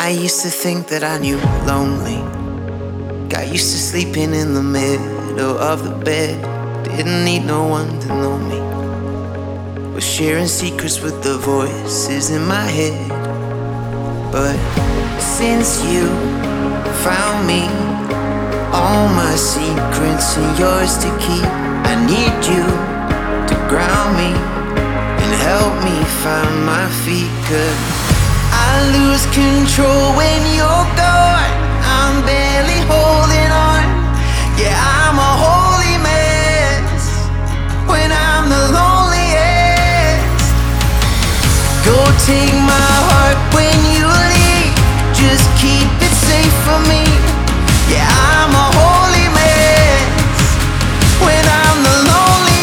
I used to think that I knew lonely. Got used to sleeping in the middle of the bed. Didn't need no one to know me. Was sharing secrets with the voices in my head. But since you found me, all my secrets are yours to keep. I need you to ground me and help me find my feet. 'Cause I lose control when you're gone. I'm barely holding on. Yeah, I'm a holy mess when I'm the loneliest. Go take my heart when you leave. Just keep it safe for me. Yeah, I'm a holy mess when I'm the loneliest.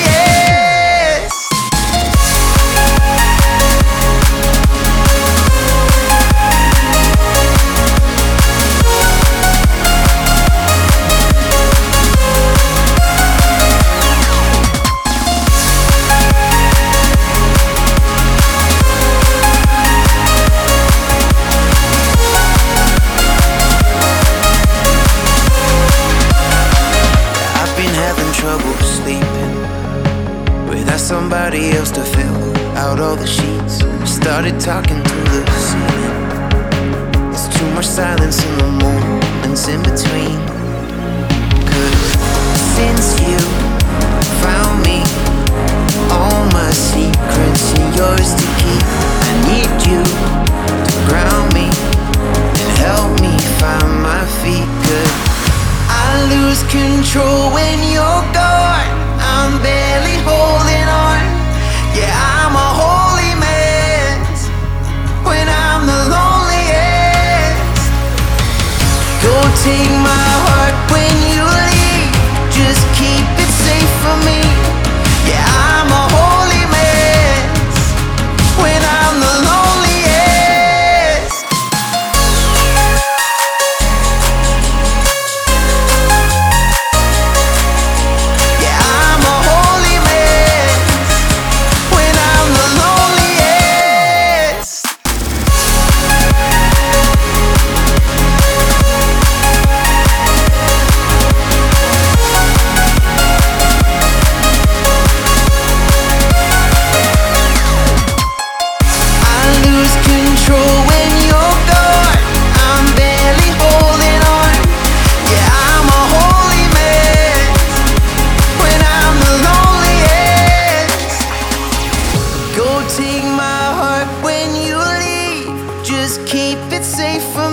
Trouble sleeping without somebody else to fill out all the sheets. Started talking to the ceiling. There's too much silence in the moments in between. 'Cause since you found me, all my secrets are yours to keep. I need you to ground me and help me find my feet. 'Cause I lose control when you're gone. I'm barely holding on. Yeah, I'm a holy mess when I'm the loneliest. Go take my heart when you leave. Just keep it safe for me. Yeah, I'm a holy mess when I'm the loneliest. Take my heart when you leave. Just keep it safe for